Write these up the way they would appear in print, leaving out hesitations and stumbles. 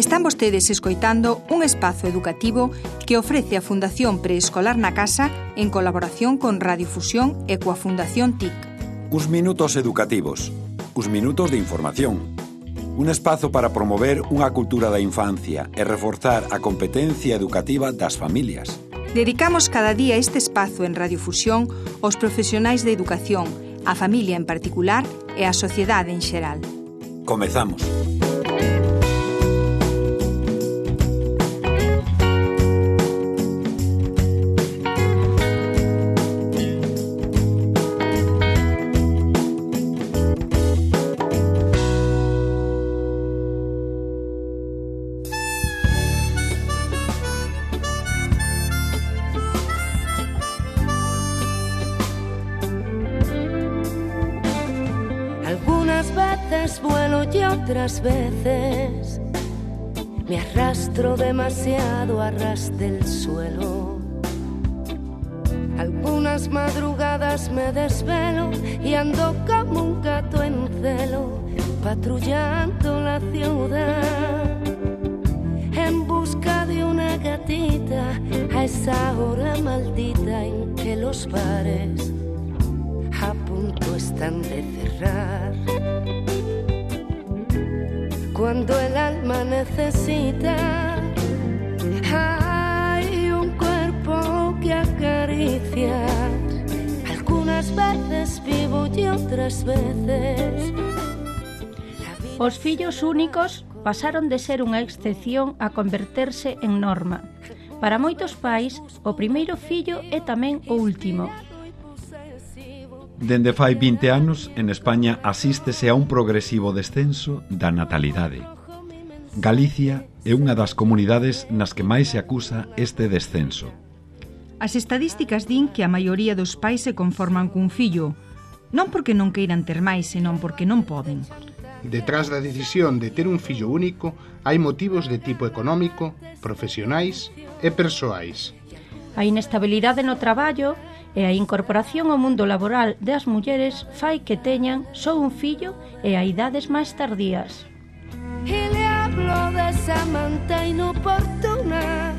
Están vostedes escoitando un espazo educativo que ofrece a Fundación Preescolar na Casa en colaboración con Radiofusión e coa Fundación TIC. Uns minutos educativos, uns minutos de información. Un espazo para promover unha cultura da infancia e reforzar a competencia educativa das familias. Dedicamos cada día este espazo en Radiofusión aos profesionais de educación, a familia en particular e a sociedade en xeral. Comezamos. Vuelo y otras veces me arrastro demasiado a ras del suelo. Algunas madrugadas me desvelo y ando como un gato en celo, patrullando la ciudad en busca de una gatita a esa hora maldita en que los bares a punto están de cerrar. Cuando el alma necesita, hay un cuerpo que acariciar. Algunas veces vivo y otras veces. Os fillos únicos pasaron de ser unha excepción a converterse en norma. Para moitos pais, o primeiro fillo é tamén o último. Dende fai 20 anos, en España asístese a un progresivo descenso da natalidade. Galicia é unha das comunidades nas que máis se acusa este descenso. As estadísticas din que a maioría dos pais se conforman cun fillo, non porque non queiran ter máis, senón porque non poden. Detrás da decisión de ter un fillo único, hai motivos de tipo económico, profesionais e persoais. A inestabilidade no traballo e a incorporación ao mundo laboral das mulleres fai que teñan só un fillo e a idades máis tardías. Y le hablo de esa amante inoportuna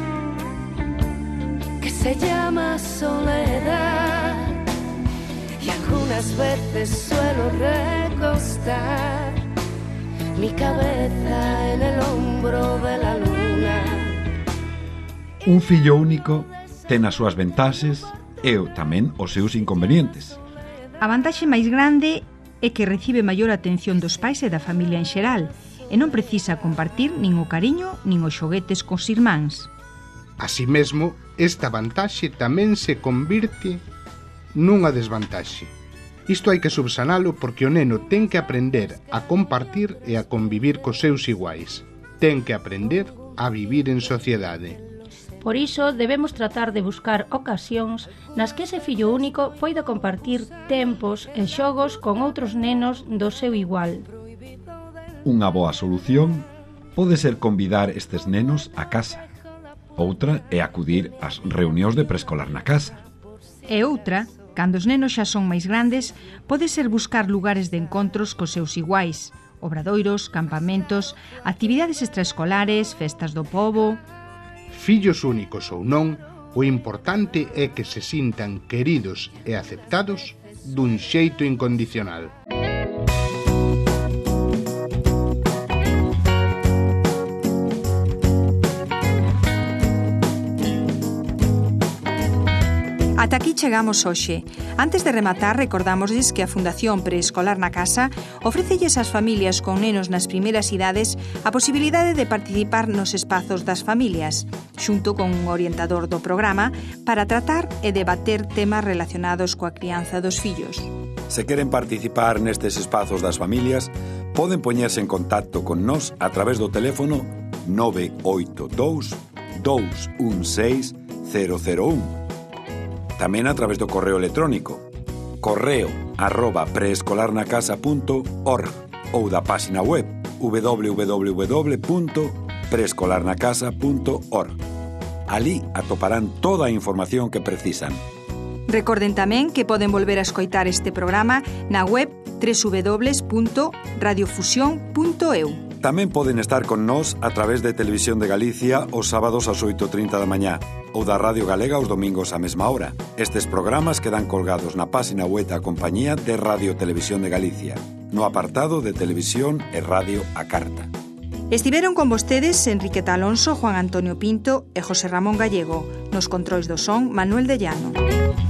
que se llama soledad, y algunas veces suelo recostar mi cabeza en el hombro de la luna. Un fillo único ten as súas ventaxes e tamén os seus inconvenientes. A vantaxe máis grande é que recibe maior atención dos pais e da familia en xeral e non precisa compartir nin o cariño nin os xoguetes cos irmáns. Así mesmo, esta vantaxe tamén se convirte nunha desvantaxe. Isto hai que subsanalo porque o neno ten que aprender a compartir e a convivir cos seus iguais. Ten que aprender a vivir en sociedade. Por iso, debemos tratar de buscar ocasións nas que ese fillo único poida compartir tempos e xogos con outros nenos do seu igual. Unha boa solución pode ser convidar estes nenos a casa. Outra é acudir ás reunións de preescolar na casa. E outra, cando os nenos xa son máis grandes, pode ser buscar lugares de encontros cos seus iguais, obradoiros, campamentos, actividades extraescolares, festas do pobo. Fillos únicos ou non, o importante é que se sintan queridos e aceptados dun xeito incondicional. Ata aquí chegamos hoxe. Antes de rematar, recordámosles que a Fundación Preescolar na Casa ofrécelles ás familias con nenos nas primeiras idades a posibilidade de participar nos espazos das familias, xunto con un orientador do programa, para tratar e debater temas relacionados coa crianza dos fillos. Se queren participar nestes espazos das familias, poden poñerse en contacto con nós a través do teléfono 982 216 001. Tamén a través do correo electrónico correo@preescolarnacasa.org ou da páxina web www.preescolarnacasa.org. Ali atoparán toda a información que precisan. Recorden tamén que poden volver a escoitar este programa na web www.radiofusión.eu. Tamén poden estar con nós a través de Televisión de Galicia os sábados ás 8:30 da mañá ou da Radio Galega os domingos á mesma hora. Estes programas quedan colgados na páxina web da compañía de Radio Televisión de Galicia, no apartado de Televisión e Radio a Carta. Estiveron con vostedes Enriqueta Alonso, Juan Antonio Pinto e José Ramón Gallego. Nos controis do son, Manuel de Llano.